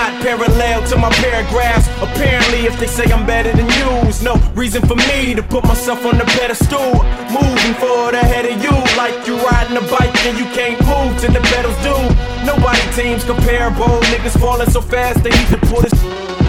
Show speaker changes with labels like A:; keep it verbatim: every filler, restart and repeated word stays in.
A: not parallel to my paragraphs. Apparently, if they say I'm better than you, there's no reason for me to put myself on the pedestal. Moving forward ahead of you, like you riding a bike and you can't move till the pedals do. Nobody teams comparable. Niggas falling so fast they need to pull this